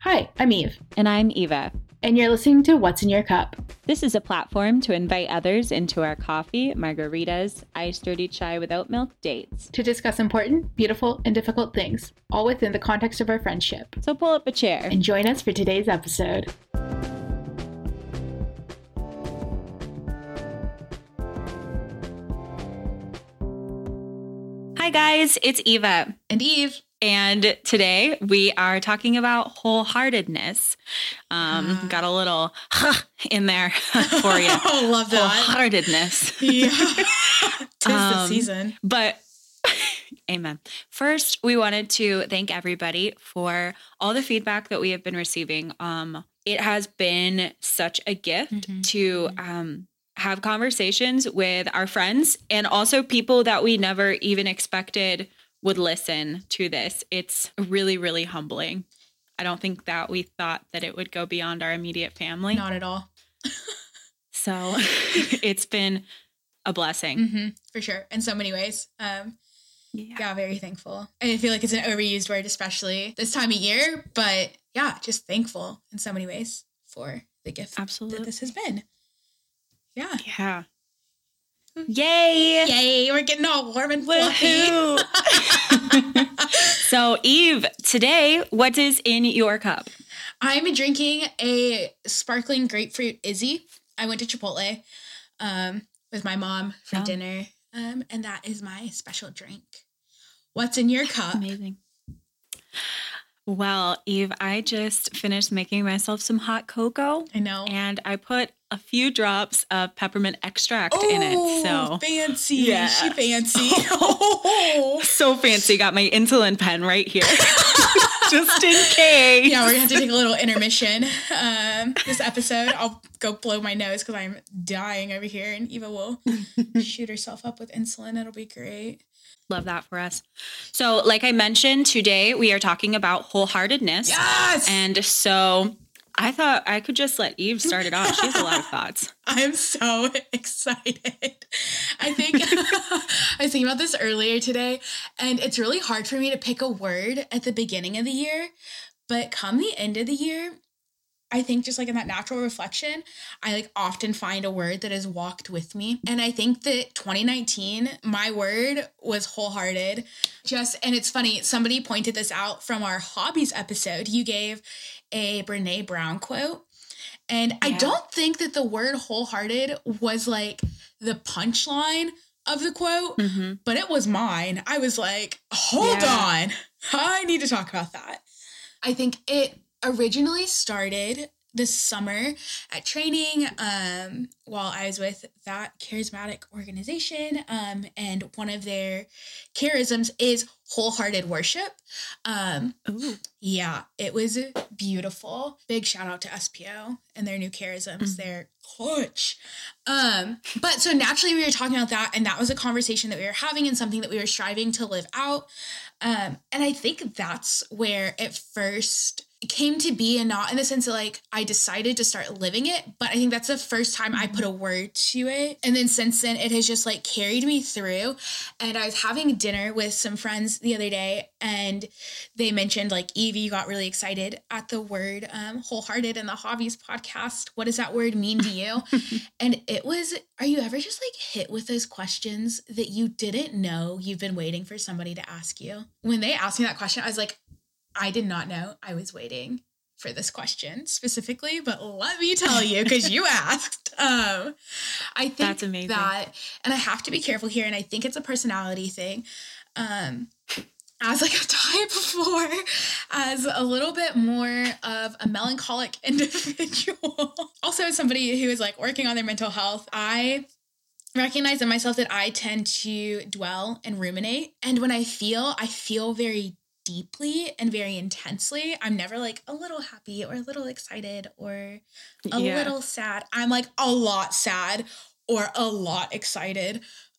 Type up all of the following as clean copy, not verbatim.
Hi, I'm Eve. And I'm Eva. And you're listening to What's in Your Cup. This is a platform to invite others into our coffee, margaritas, iced dirty chai without milk dates. To discuss important, beautiful, and difficult things, all within the context of our friendship. So pull up a chair and join us for today's episode. Hi guys, it's Eva. And Eve. And today we are talking about wholeheartedness. Got a little in there for you. Oh, love that. Wholeheartedness. Yeah. 'Tis the season. But amen. First, we wanted to thank everybody for all the feedback that we have been receiving. It has been such a gift to have conversations with our friends and also people that we never even expected would listen to this. It's really, really humbling. I don't think that we thought that it would go beyond our immediate family. Not at all. So it's been a blessing. For sure. In so many ways. Yeah, very thankful. I feel like it's an overused word, especially this time of year. But yeah, just thankful in so many ways for the gift that this has been. Yeah. Yeah. Yay! Yay! We're getting all warm and fluffy. So, Eve, today, what is in your cup? I'm drinking a sparkling grapefruit Izzy. I went to Chipotle with my mom for dinner, and that is my special drink. What's in your cup? Amazing. Well, Eve, I just finished making myself some hot cocoa. I know. And I put a few drops of peppermint extract in it. So fancy. Yeah. She fancy. So fancy. Got my insulin pen right here. Just in case. Yeah, we're going to have to take a little intermission this episode. I'll go blow my nose because I'm dying over here. And Eva will shoot herself up with insulin. It'll be great. Love that for us. So like I mentioned, today we are talking about wholeheartedness. Yes! And so I thought I could just let Eve start it off. She has a lot of thoughts. I'm so excited. I think I was thinking about this earlier today, and it's really hard for me to pick a word at the beginning of the year, but come the end of the year, I think just like in that natural reflection, I like often find a word that has walked with me. And I think that 2019, my word was wholehearted. And it's funny, somebody pointed this out from our hobbies episode. You gave a Brene Brown quote. And I don't think that the word wholehearted was like the punchline of the quote, but it was mine. I was like, hold on, I need to talk about that. I think it originally started this summer at training while I was with that charismatic organization. And one of their charisms is wholehearted worship. Yeah, it was beautiful. Big shout out to SPO and their new charisms. They're clutch. But so naturally we were talking about that, and that was a conversation that we were having and something that we were striving to live out. And I think that's where it first came to be, and not in the sense that like I decided to start living it, but I think that's the first time I put a word to it. And then since then it has just like carried me through. And I was having dinner with some friends the other day, and they mentioned like, Evie, you got really excited at the word wholehearted in the Hobbies podcast. What does that word mean to you? And it was, are you ever just like hit with those questions that you didn't know you've been waiting for somebody to ask you? When they asked me that question, I was like, I did not know I was waiting for this question specifically, but let me tell you, because you asked. I think that's amazing. And I have to be careful here, and I think it's a personality thing. As like I've died before, as a little bit more of a melancholic individual. Also, as somebody who is like working on their mental health, I recognize in myself that I tend to dwell and ruminate. And when I feel very deeply and very intensely. I'm never like a little happy or a little excited or a little sad. I'm like a lot sad or a lot excited.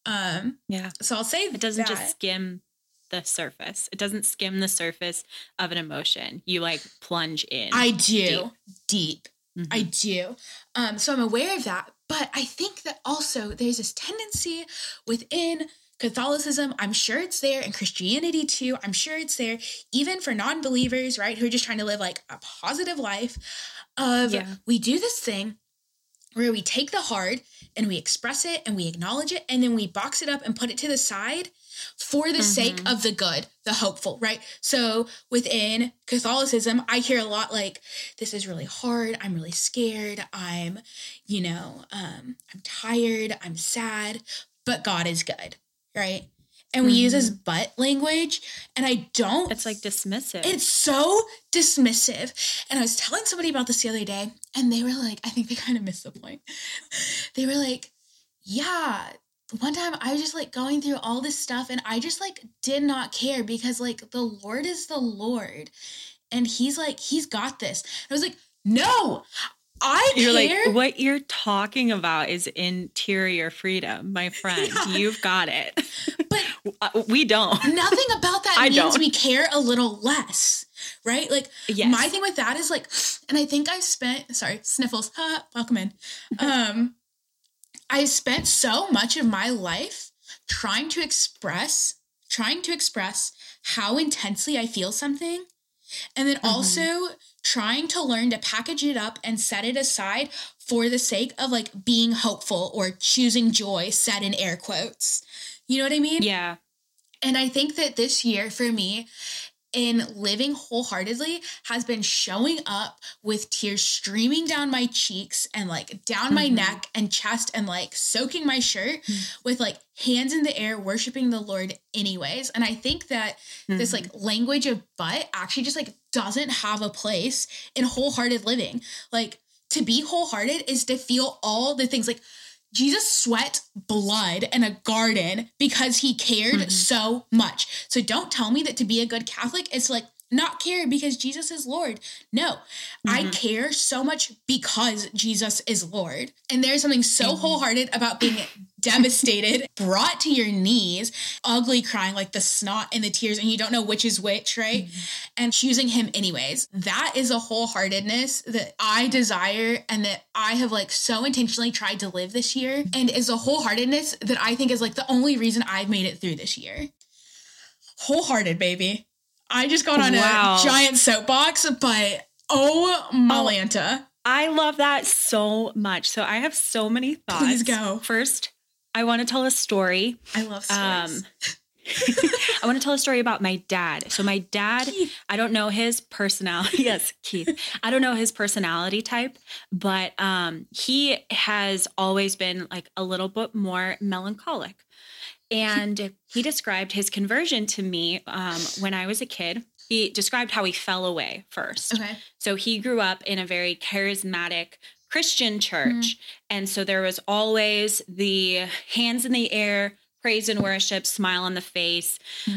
So I'll say it doesn't just skim the surface. It doesn't skim the surface of an emotion. You like plunge in. I do deep. I do. So I'm aware of that, but I think that also there's this tendency within Catholicism, I'm sure it's there, and Christianity too. I'm sure it's there, even for non-believers, right? Who are just trying to live like a positive life of we do this thing where we take the hard and we express it and we acknowledge it and then we box it up and put it to the side for the sake of the good, the hopeful, right? So within Catholicism, I hear a lot like, this is really hard. I'm really scared. I'm tired. I'm sad, but God is good, right? And we use this but language, and it's like dismissive. It's so dismissive. And I was telling somebody about this the other day, and they were like, I think they kind of missed the point. They were like, yeah, one time I was just like going through all this stuff, and I just like did not care because like the Lord is the Lord, and he's got this. And I was like, no, You're like, what you're talking about is interior freedom, my friend. Yeah. You've got it. But we don't. Nothing about that means we care a little less, right? Like, my thing with that is like, and I think I've spent, sorry, sniffles, welcome in. I spent so much of my life trying to express how intensely I feel something. And then also trying to learn to package it up and set it aside for the sake of like being hopeful or choosing joy, said in air quotes. You know what I mean? Yeah. And I think that this year for me in living wholeheartedly has been showing up with tears streaming down my cheeks and like down my neck and chest and like soaking my shirt with like hands in the air, worshiping the Lord anyways. And I think that this like language of but actually just like doesn't have a place in wholehearted living. Like to be wholehearted is to feel all the things like Jesus sweat blood in a garden because he cared so much. So don't tell me that to be a good Catholic is like not care because Jesus is Lord. No, I care so much because Jesus is Lord. And there's something so wholehearted about being devastated, brought to your knees, ugly crying like the snot and the tears, and you don't know which is which, right? And choosing him anyways. That is a wholeheartedness that I desire and that I have like so intentionally tried to live this year, and is a wholeheartedness that I think is like the only reason I've made it through this year. Wholehearted, baby. I just got on a giant soapbox, but oh, Malanta. I love that so much. So I have so many thoughts. Please go. First, I want to tell a story. I love stories. I want to tell a story about my dad. So my dad, Keith. I don't know his personality. Yes, Keith. I don't know his personality type, but he has always been like a little bit more melancholic. And he described his conversion to me when I was a kid. He described how he fell away first. Okay. So he grew up in a very charismatic Christian church. And so there was always the hands in the air, praise and worship, smile on the face,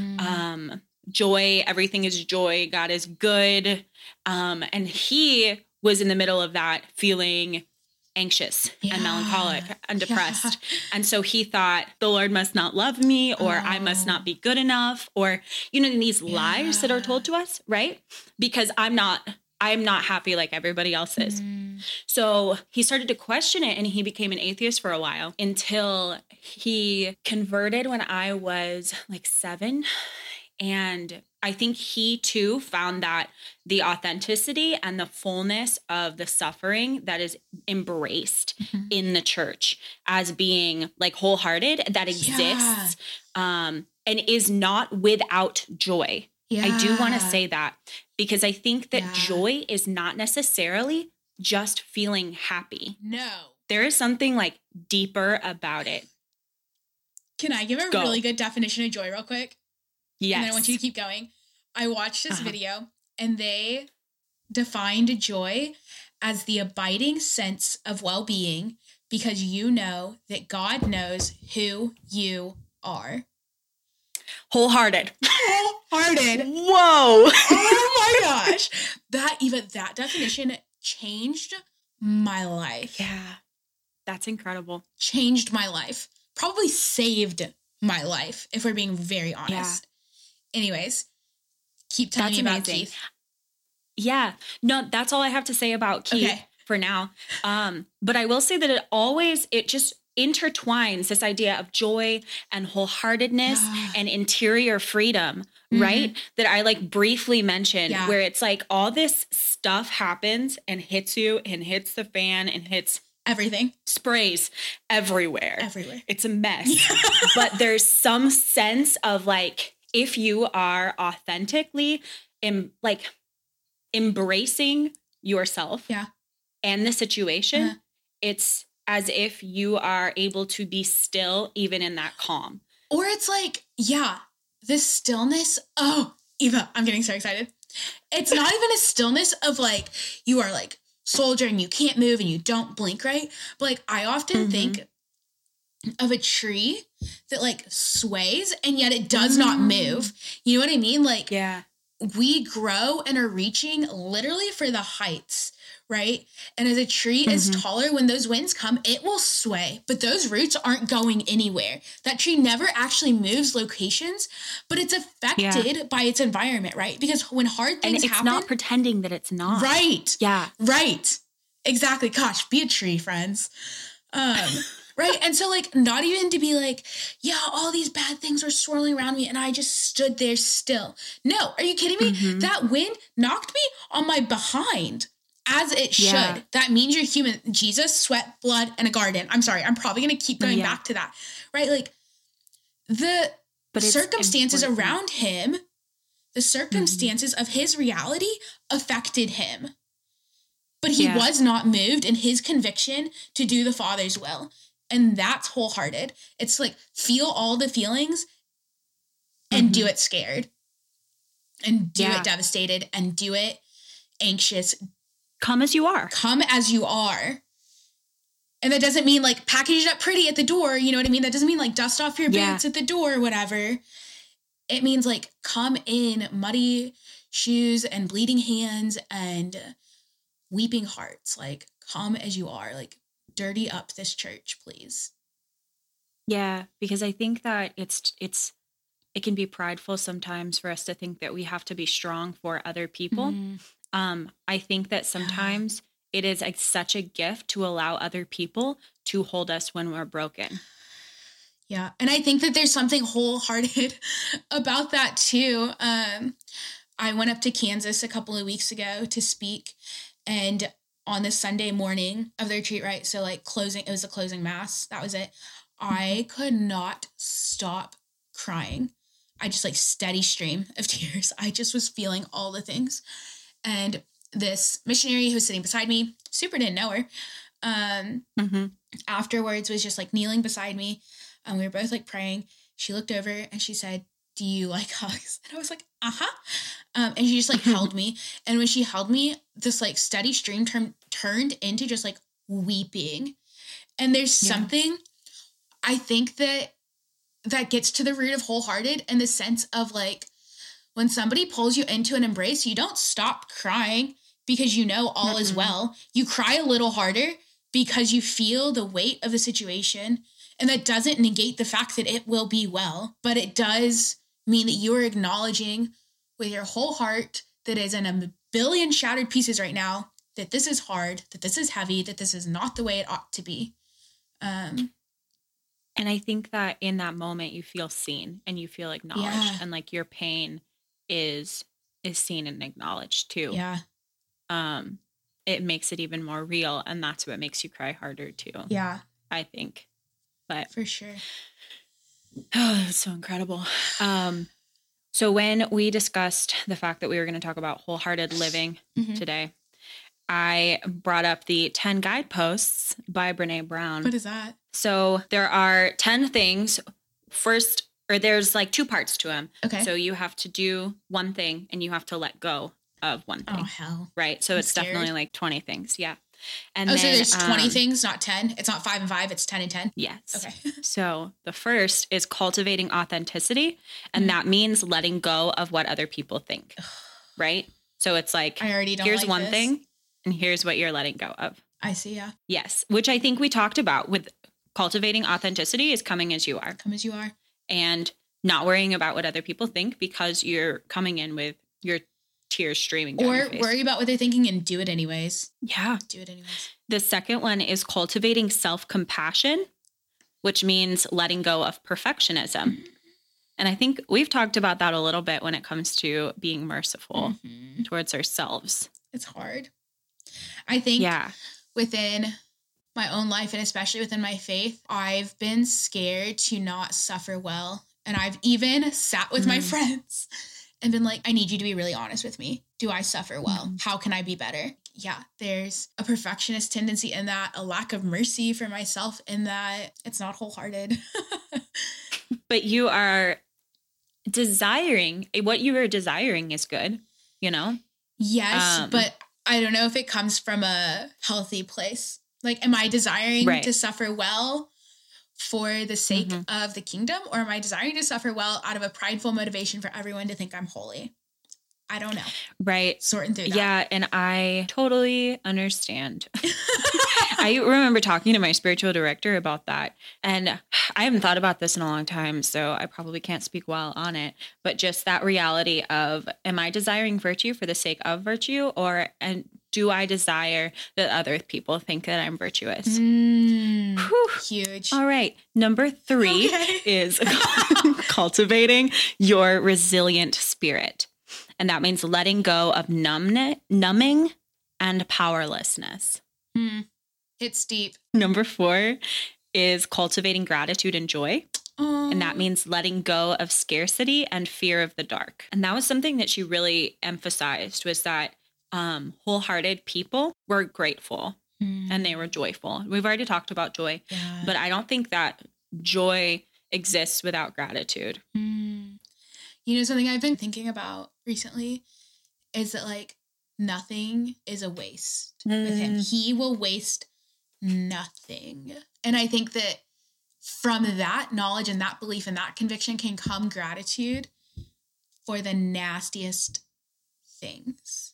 joy, everything is joy, God is good. And he was in the middle of that feeling anxious and melancholic and depressed. And so he thought the Lord must not love me, or I must not be good enough, or, you know, these lies that are told to us, right? Because I'm not happy like everybody else is. So he started to question it, and he became an atheist for a while until he converted when I was like 7. And I think he too found that the authenticity and the fullness of the suffering that is embraced in the church as being like wholehearted, that exists and is not without joy. I do want to say that, because I think that joy is not necessarily just feeling happy. No. There is something like deeper about it. Can I give a really good definition of joy real quick? Yes. And then I want you to keep going. I watched this video, and they defined joy as the abiding sense of well-being because you know that God knows who you are. Wholehearted. Wholehearted. Whoa. Oh my gosh. That definition changed my life. Yeah. That's incredible. Changed my life. Probably saved my life, if we're being very honest. Yeah. Anyways, keep telling me about Keith. Yeah. No, that's all I have to say about Keith for now. But I will say that it intertwines this idea of joy and wholeheartedness and interior freedom, right? That I like briefly mentioned, where it's like all this stuff happens and hits you and hits the fan and hits everything, sprays everywhere. It's a mess. But there's some sense of like, if you are authentically embracing yourself and the situation, it's as if you are able to be still even in that calm. Or it's like, this stillness. Oh, Eva, I'm getting so excited. It's not even a stillness of like, you are like soldier and you can't move and you don't blink, right? But like, I often think of a tree that like sways and yet it does not move. You know what I mean? Like, we grow and are reaching literally for the heights, right? And as a tree is taller, when those winds come, it will sway, but those roots aren't going anywhere. That tree never actually moves locations, but it's affected by its environment, right? Because when hard things happen. And it's not pretending that it's not. Right. Yeah. Right. Exactly. Gosh, be a tree, friends. Right. And so like, not even to be like, all these bad things were swirling around me and I just stood there still. No, are you kidding me? That wind knocked me on my behind as it should. That means you're human. Jesus, sweat, blood, and a garden. I'm sorry. I'm probably going to keep going back to that. Right. Like the circumstances around him, the circumstances of his reality affected him. But he was not moved in his conviction to do the Father's will. And that's wholehearted. It's like, feel all the feelings and do it scared and do it devastated and do it anxious. Come as you are. Come as you are. And that doesn't mean like package it up pretty at the door. You know what I mean? That doesn't mean like dust off your boots at the door or whatever. It means like come in muddy shoes and bleeding hands and weeping hearts. Like come as you are. Like dirty up this church, please. Yeah, because I think that it can be prideful sometimes for us to think that we have to be strong for other people. I think that sometimes it is like such a gift to allow other people to hold us when we're broken. Yeah, and I think that there's something wholehearted about that too. I went up to Kansas a couple of weeks ago to speak, and on the Sunday morning of the retreat, right? So like it was a closing mass. That was it. I could not stop crying. I just like steady stream of tears. I just was feeling all the things. And this missionary who was sitting beside me, super didn't know her, afterwards was just like kneeling beside me. And we were both like praying. She looked over and she said, "Do you like hugs?" And I was like, and she just like held me. And when she held me, this like steady stream turned into just like weeping. And there's something, I think that gets to the root of wholehearted in the sense of like, when somebody pulls you into an embrace, you don't stop crying because you know all is well. You cry a little harder because you feel the weight of the situation. And that doesn't negate the fact that it will be well, but it does mean that you are acknowledging with your whole heart that is in a billion shattered pieces right now, that this is hard, that this is heavy, that this is not the way it ought to be. And I think that in that moment you feel seen and you feel acknowledged and like your pain is seen and acknowledged too. Yeah. It makes it even more real, and that's what makes you cry harder too. Yeah. I think. But for sure. Oh, that's so incredible. So when we discussed the fact that we were going to talk about wholehearted living today, I brought up the 10 guideposts by Brene Brown. What is that? So there are 10 things. First, or there's like 2 parts to them. Okay. So you have to do one thing and you have to let go of one thing. Oh, hell. Right. So it's definitely like 20 things. Yeah. And then, so there's 20 things, not 10. It's not 5 and 5. It's 10 and 10. Yes. Okay. So the first is cultivating authenticity. And that means letting go of what other people think. Right. So it's like, I already don't here's like one this. thing and here's what you're letting go of. I see. Yeah. Yes. Which I think we talked about with cultivating authenticity is coming as you are. Come as you are. And not worrying about what other people think because you're coming in with your tears streaming down your face. Or worry about what they're thinking and do it anyways. Yeah. Do it anyways. The second one is cultivating self-compassion. which means letting go of perfectionism. And I think we've talked about that a little bit when it comes to being merciful towards ourselves. It's hard. I think within my own life, and especially within my faith, I've been scared to not suffer well. And I've even sat with my friends and been like, I need you to be really honest with me. Do I suffer well? How can I be better? Yeah, there's a perfectionist tendency in that, a lack of mercy for myself in that. It's not wholehearted. But you are desiring, what you are desiring is good, you know? Yes, but I don't know if it comes from a healthy place. Like, am I desiring to suffer well for the sake of the kingdom? Or am I desiring to suffer well out of a prideful motivation for everyone to think I'm holy? I don't know. Right. Sorting through that. Yeah, and I totally understand. I remember talking to my spiritual director about that. And I haven't thought about this in a long time, so I probably can't speak well on it. But just that reality of, am I desiring virtue for the sake of virtue? And do I desire that other people think that I'm virtuous? Huge. All right. Number 3 is cultivating your resilient spirit. And that means letting go of numbing and powerlessness. It's deep. Number 4 is cultivating gratitude and joy. And that means letting go of scarcity and fear of the dark. And that was something that she really emphasized, was that wholehearted people were grateful and they were joyful. We've already talked about joy, but I don't think that joy exists without gratitude. You know, something I've been thinking about recently is that, like, nothing is a waste with him. He will waste nothing. And I think that from that knowledge and that belief and that conviction can come gratitude for the nastiest things.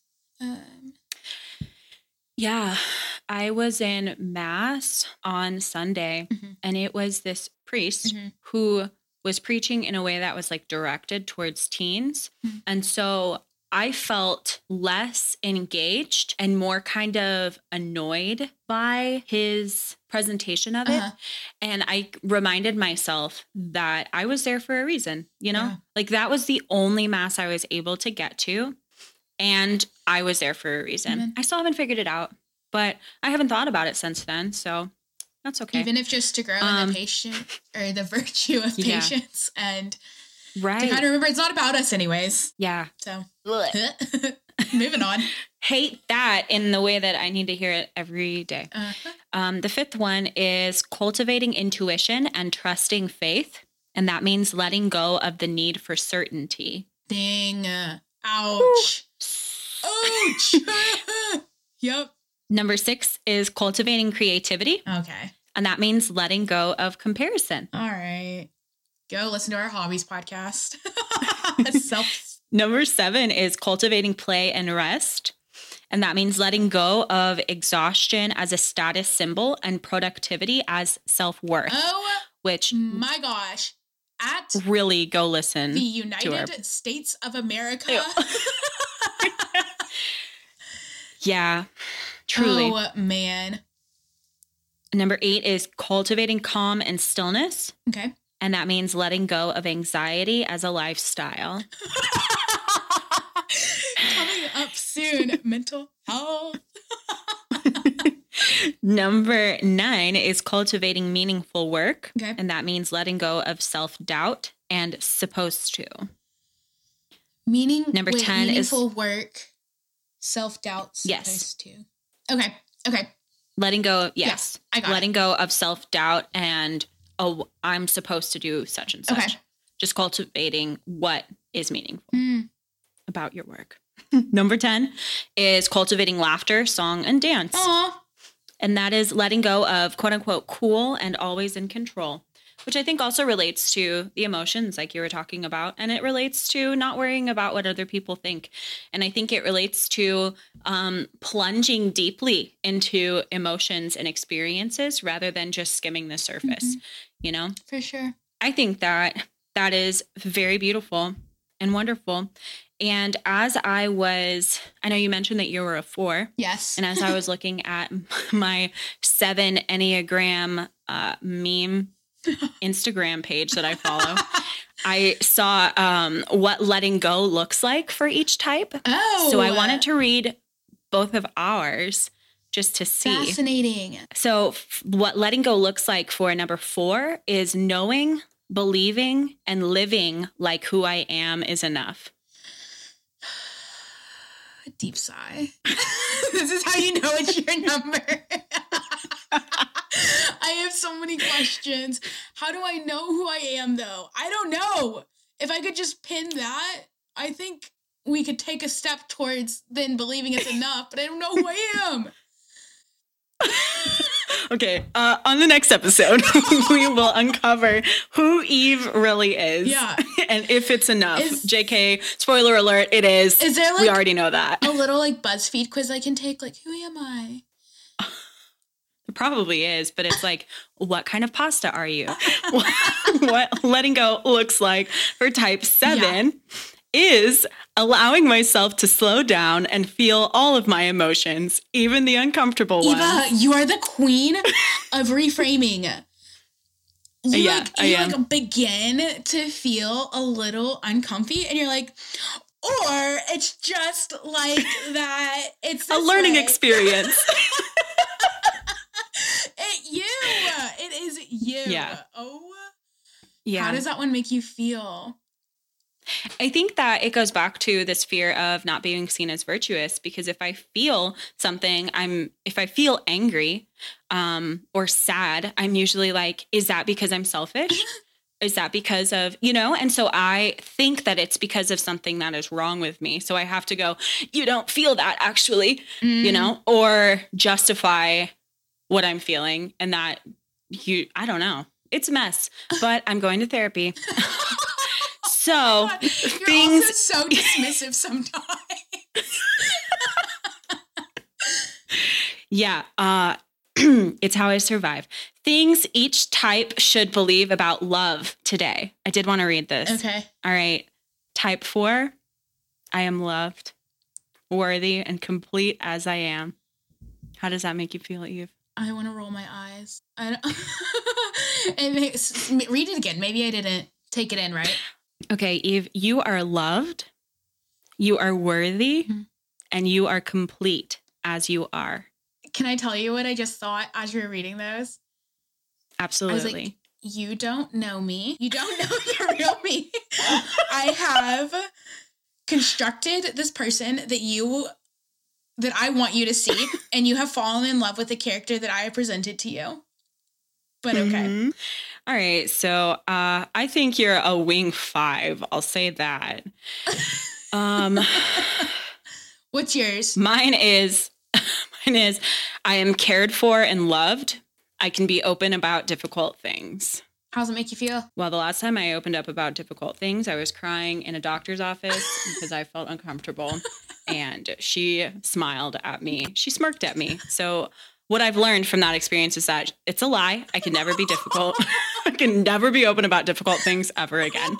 Yeah, I was in Mass on Sunday, and it was this priest who was preaching in a way that was like directed towards teens. And so I felt less engaged and more kind of annoyed by his presentation of it. And I reminded myself that I was there for a reason, you know, like that was the only Mass I was able to get to. And I was there for a reason. I still haven't figured it out, but I haven't thought about it since then. So that's okay. Even if just to grow in the patient or the virtue of patience and to kind of remember it's not about us anyways. Yeah. So moving on. Hate that in the way that I need to hear it every day. The 5th one is cultivating intuition and trusting faith. And that means letting go of the need for certainty. Dang. Ouch. Ouch. Yep. Number 6 is cultivating creativity. Okay. And that means letting go of comparison. All right. Go listen to our hobbies podcast. Number 7 is cultivating play and rest. And that means letting go of exhaustion as a status symbol and productivity as self-worth. Oh, which, my gosh. At really go listen the United States of America. Yeah, truly. Oh, man. Number 8 is cultivating calm and stillness. Okay. And that means letting go of anxiety as a lifestyle. Coming up soon, mental health. Number 9 is cultivating meaningful work. Okay. And that means letting go of self-doubt and supposed to. Number 10 meaningful is work, self-doubt, yes. supposed to. Okay. Letting go, yes. I got letting go of self-doubt and, oh, I'm supposed to do such and such. Okay. Just cultivating what is meaningful about your work. Number 10 is cultivating laughter, song, and dance. Aww. And that is letting go of quote unquote cool and always in control, which I think also relates to the emotions like you were talking about. And it relates to not worrying about what other people think. And I think it relates to plunging deeply into emotions and experiences rather than just skimming the surface, you know? For sure. I think that is very beautiful and wonderful. And as I know you mentioned that you were a 4. Yes. And as I was looking at my 7 Enneagram meme Instagram page that I follow, I saw what letting go looks like for each type. Oh. So I wanted to read both of ours just to see. Fascinating. So what letting go looks like for number 4 is knowing, believing, and living like who I am is enough. Deep sigh. This is how you know it's your number. I have so many questions. How do I know who I am, though? I don't know. If I could just pin that, I think we could take a step towards then believing it's enough, but I don't know who I am. Okay, on the next episode, we will uncover who Eve really is. Yeah. And if it's enough. JK, spoiler alert, it is. Is there we already know that. A little BuzzFeed quiz I can take? Who am I? It probably is, but it's what kind of pasta are you? What letting go looks like for type 7 is allowing myself to slow down and feel all of my emotions, even the uncomfortable ones. Eva, you are the queen of reframing. You begin to feel a little uncomfy and you're like, or it's just like that. It's a learning experience. It is you. Yeah. Oh. Yeah. How does that one make you feel? I think that it goes back to this fear of not being seen as virtuous, because if I feel something, if I feel angry or sad, I'm usually like, is that because I'm selfish? Is that because of, and so I think that it's because of something that is wrong with me. So I have to go, you don't feel that actually, or justify what I'm feeling, and that I don't know. It's a mess, but I'm going to therapy. So You're also so dismissive sometimes. Yeah. It's how I survive. Things each type should believe about love today. I did want to read this. Okay. All right. Type 4, I am loved, worthy, and complete as I am. How does that make you feel, Eve? I want to roll my eyes. Read it again. Maybe I didn't take it in right. Okay, Eve, you are loved, you are worthy, and you are complete as you are. Can I tell you what I just thought as you were reading those? Absolutely. I was like, you don't know me. You don't know the real me. I have constructed this person that I want you to see, and you have fallen in love with the character that I have presented to you. But okay. Mm-hmm. All right. So I think you're a wing 5. I'll say that. What's yours? Mine is I am cared for and loved. I can be open about difficult things. How does it make you feel? Well, the last time I opened up about difficult things, I was crying in a doctor's office because I felt uncomfortable. And she smiled at me. She smirked at me. So what I've learned from that experience is that it's a lie. I can never be difficult. I can never be open about difficult things ever again.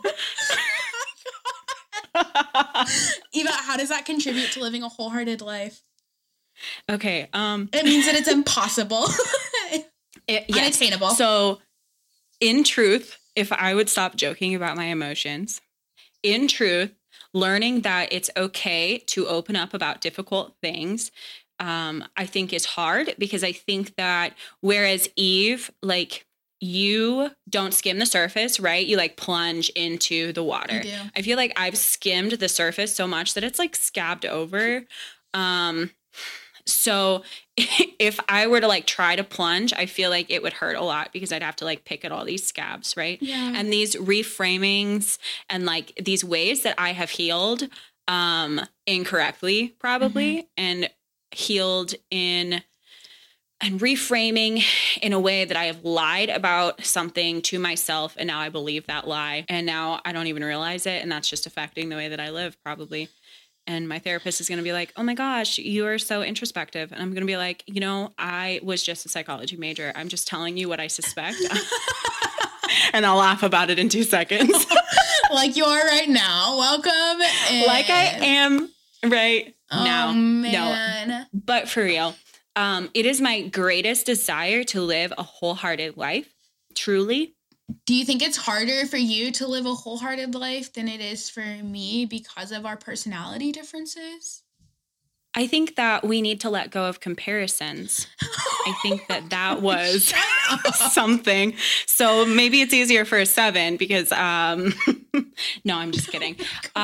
Eva, how does that contribute to living a wholehearted life? Okay. It means that it's impossible. Yes. Unattainable. So in truth, if I would stop joking about my emotions, in truth, learning that it's okay to open up about difficult things, I think is hard, because I think that whereas Eve, you don't skim the surface, right? You plunge into the water. I feel like I've skimmed the surface so much that it's scabbed over. So if I were to try to plunge, I feel like it would hurt a lot, because I'd have to pick at all these scabs, right? Yeah. And these reframings and these ways that I have healed incorrectly, probably, and healed and reframing in a way that I have lied about something to myself, and now I believe that lie, and now I don't even realize it, and that's just affecting the way that I live, probably. And my therapist is going to be like, oh my gosh, you are so introspective. And I'm going to be like, I was just a psychology major. I'm just telling you what I suspect. And I'll laugh about it in 2 seconds. Like you are right now. Welcome. Like I am right now. Man. No, but for real, it is my greatest desire to live a wholehearted life, truly. Do you think it's harder for you to live a wholehearted life than it is for me because of our personality differences? I think that we need to let go of comparisons. I think that was something. So maybe it's easier for a 7 because, no, I'm just kidding.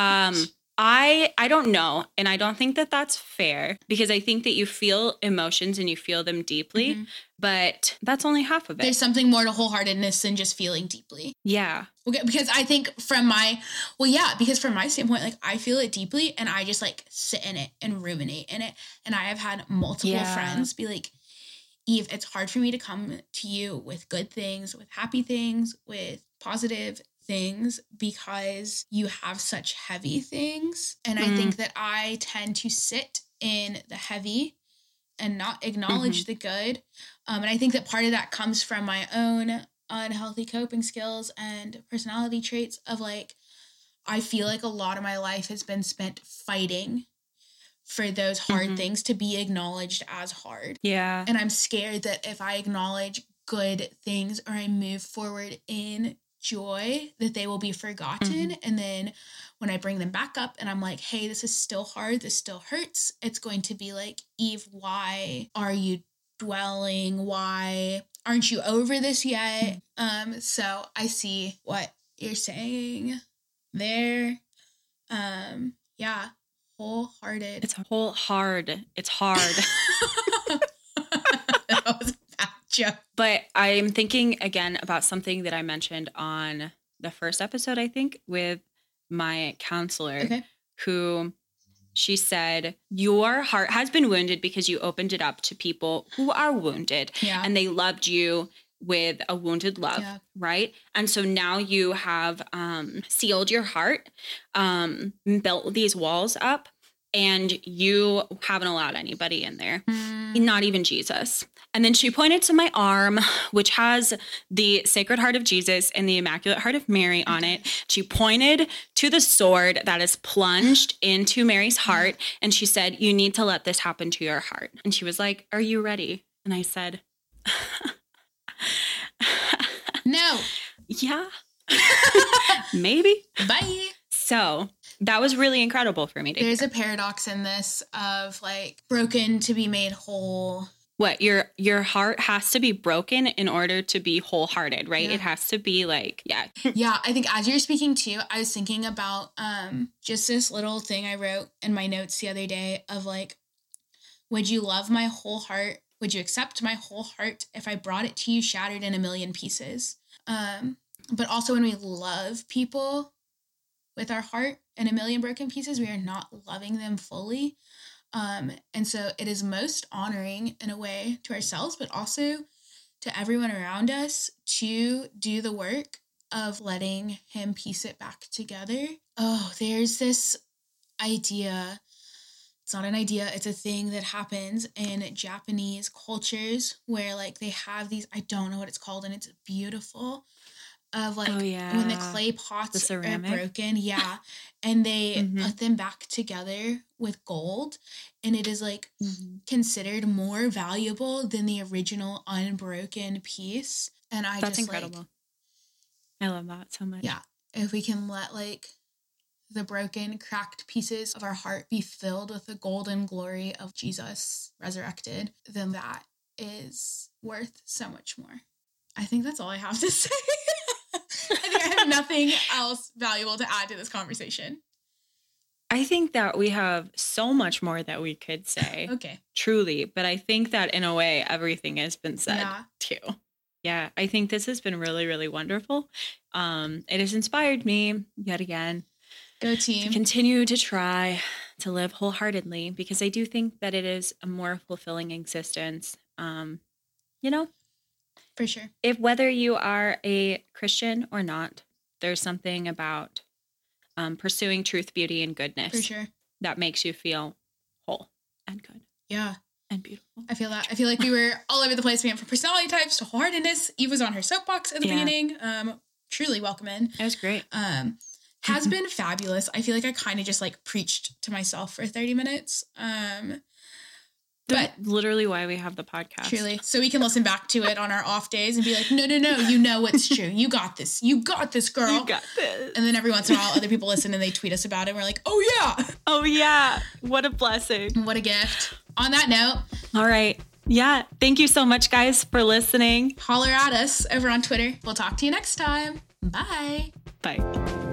I don't know. And I don't think that that's fair because I think that you feel emotions and you feel them deeply, but that's only half of it. There's something more to wholeheartedness than just feeling deeply. Yeah. Okay, because I think from my standpoint, like I feel it deeply and I just like sit in it and ruminate in it. And I have had multiple friends be like, Eve, it's hard for me to come to you with good things, with happy things, with positive things because you have such heavy things. And I think that I tend to sit in the heavy and not acknowledge the good. And I think that part of that comes from my own unhealthy coping skills and personality traits of like, I feel like a lot of my life has been spent fighting for those hard things to be acknowledged as hard. Yeah. And I'm scared that if I acknowledge good things or I move forward in joy, that they will be forgotten. And then when I bring them back up and I'm like, hey, this is still hard, this still hurts, it's going to be like, Eve, why are you dwelling? Why aren't you over this yet? So I see what you're saying there. Yeah. Wholehearted. It's hard. It's hard. That was a bad joke. But I'm thinking again about something that I mentioned on the first episode, I think, with my counselor, who she said, your heart has been wounded because you opened it up to people who are wounded and they loved you with a wounded love, right? And so now you have sealed your heart, built these walls up, and you haven't allowed anybody in there, not even Jesus. And then she pointed to my arm, which has the Sacred Heart of Jesus and the Immaculate Heart of Mary on it. She pointed to the sword that is plunged into Mary's heart, and she said, you need to let this happen to your heart. And she was like, are you ready? And I said, no. Yeah. Maybe. Bye. So that was really incredible for me to There's hear. a paradox in this of like broken to be made whole. What, your heart has to be broken in order to be wholehearted, right? It has to be like, Yeah, I think as you're speaking too, I was thinking about just this little thing I wrote in my notes the other day of like, would you love my whole heart? Would you accept my whole heart if I brought it to you shattered in a million pieces? But also when we love people with our heart in a million broken pieces, we are not loving them fully. And so it is most honoring in a way to ourselves, but also to everyone around us to do the work of letting him piece it back together. Oh, there's this idea. It's not an idea. It's a thing that happens in Japanese cultures where like they have these, I don't know what it's called, and it's beautiful. Of like when the clay pots are broken, and they put them back together with gold, and it is like considered more valuable than the original unbroken piece. And that's incredible. I love that so much. Yeah, if we can let like the broken, cracked pieces of our heart be filled with the golden glory of Jesus resurrected, then that is worth so much more. I think that's all I have to say. I think I have nothing else valuable to add to this conversation. I think that we have so much more that we could say. Okay. Truly. But I think that in a way, everything has been said too. Yeah. I think this has been really, really wonderful. It has inspired me yet again. Go team. To continue to try to live wholeheartedly because I do think that it is a more fulfilling existence. You know? For sure. If whether you are a Christian or not, there's something about pursuing truth, beauty, and goodness. For sure. That makes you feel whole and good. Yeah. And beautiful. I feel that. I feel like we were all over the place. We went from personality types to wholeheartedness. Eve was on her soapbox at the beginning. Truly welcome in. It was great. Has been fabulous. I feel like I kind of just like preached to myself for 30 minutes. But literally why we have the podcast. Truly. So we can listen back to it on our off days and be like, no, you know it's true. You got this. You got this, girl. You got this. And then every once in a while, other people listen and they tweet us about it. And we're like, oh, yeah. Oh, yeah. What a blessing. What a gift. On that note. All right. Yeah. Thank you so much, guys, for listening. Holler at us over on Twitter. We'll talk to you next time. Bye. Bye.